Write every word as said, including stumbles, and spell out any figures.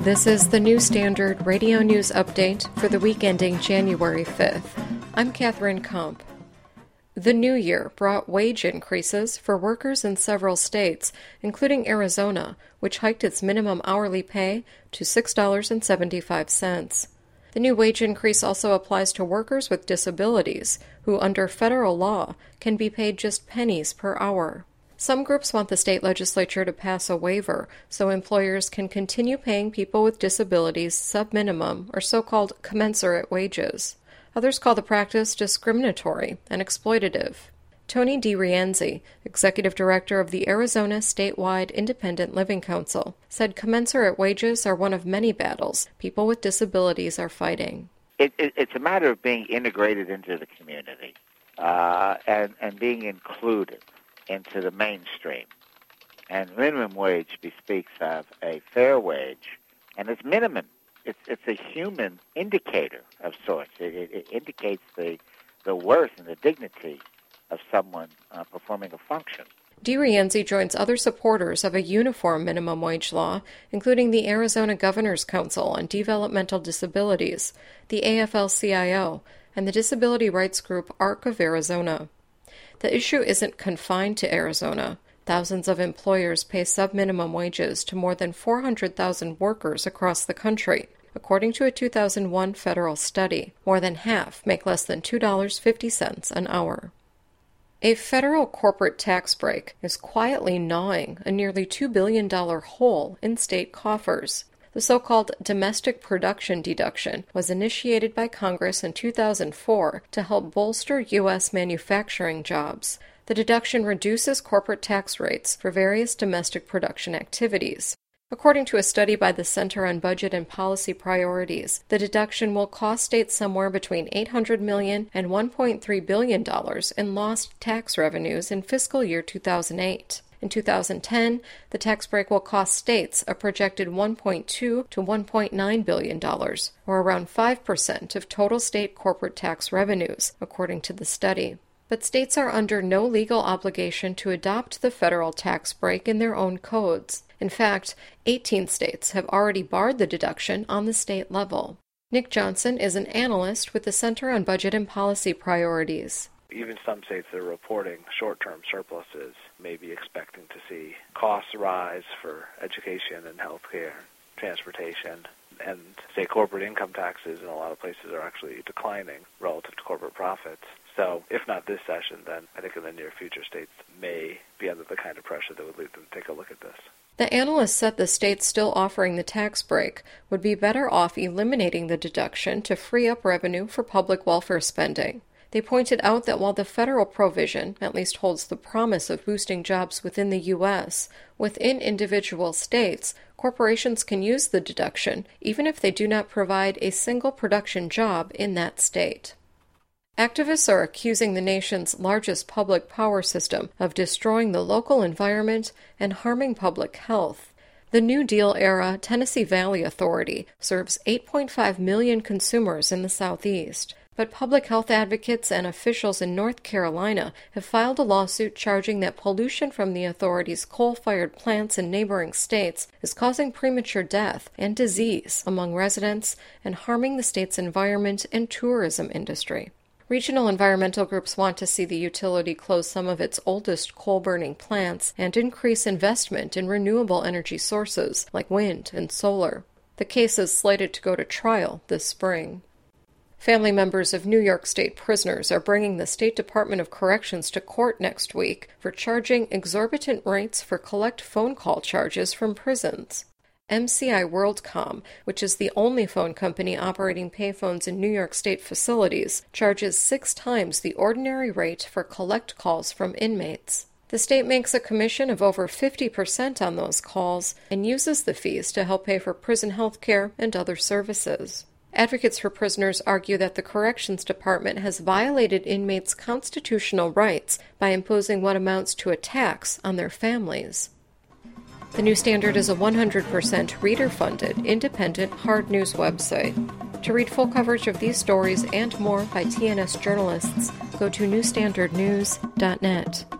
This is the New Standard Radio News Update for the week ending January fifth. I'm Catherine Komp. The new year brought wage increases for workers in several states, including Arizona, which hiked its minimum hourly pay to six dollars and seventy-five cents. The new wage increase also applies to workers with disabilities, who under federal law can be paid just pennies per hour. Some groups want the state legislature to pass a waiver so employers can continue paying people with disabilities sub-minimum or so-called commensurate wages. Others call the practice discriminatory and exploitative. Tony DiRienzi, executive director of the Arizona Statewide Independent Living Council, said commensurate wages are one of many battles people with disabilities are fighting. It, it, it's a matter of being integrated into the community uh, and, and being included into the mainstream. And minimum wage bespeaks of a fair wage, and it's minimum. It's it's a human indicator of sorts. It, it, it indicates the the worth and the dignity of someone uh, performing a function. DiRienzi joins other supporters of a uniform minimum wage law, including the Arizona Governor's Council on Developmental Disabilities, the A F L C I O, and the disability rights group ARC of Arizona. The issue isn't confined to Arizona. Thousands of employers pay sub-minimum wages to more than four hundred thousand workers across the country. According to a two thousand one federal study, more than half make less than two dollars and fifty cents an hour. A federal corporate tax break is quietly gnawing a nearly two billion dollars hole in state coffers. The so-called domestic production deduction was initiated by Congress in two thousand four to help bolster U S manufacturing jobs. The deduction reduces corporate tax rates for various domestic production activities. According to a study by the Center on Budget and Policy Priorities, the deduction will cost states somewhere between eight hundred million dollars and one point three billion dollars in lost tax revenues in fiscal year two thousand eight. In two thousand ten, the tax break will cost states a projected one point two to one point nine billion dollars, or around five percent of total state corporate tax revenues, according to the study. But states are under no legal obligation to adopt the federal tax break in their own codes. In fact, eighteen states have already barred the deduction on the state level. Nick Johnson is an analyst with the Center on Budget and Policy Priorities. Even some states that are reporting short-term surpluses may be expecting to see costs rise for education and healthcare, transportation, and state corporate income taxes in a lot of places are actually declining relative to corporate profits. So if not this session, then I think in the near future states may be under the kind of pressure that would lead them to take a look at this. The analysts said the states still offering the tax break would be better off eliminating the deduction to free up revenue for public welfare spending. They pointed out that while the federal provision at least holds the promise of boosting jobs within the U S, within individual states, corporations can use the deduction even if they do not provide a single production job in that state. Activists are accusing the nation's largest public power system of destroying the local environment and harming public health. The New Deal-era Tennessee Valley Authority serves eight point five million consumers in the Southeast. But public health advocates and officials in North Carolina have filed a lawsuit charging that pollution from the authority's coal-fired plants in neighboring states is causing premature death and disease among residents and harming the state's environment and tourism industry. Regional environmental groups want to see the utility close some of its oldest coal-burning plants and increase investment in renewable energy sources like wind and solar. The case is slated to go to trial this spring. Family members of New York State prisoners are bringing the State Department of Corrections to court next week for charging exorbitant rates for collect phone call charges from prisons. M C I WorldCom, which is the only phone company operating payphones in New York State facilities, charges six times the ordinary rate for collect calls from inmates. The state makes a commission of over fifty percent on those calls and uses the fees to help pay for prison health care and other services. Advocates for prisoners argue that the Corrections Department has violated inmates' constitutional rights by imposing what amounts to a tax on their families. The New Standard is a one hundred percent reader-funded, independent, hard news website. To read full coverage of these stories and more by T N S journalists, go to new standard news dot net.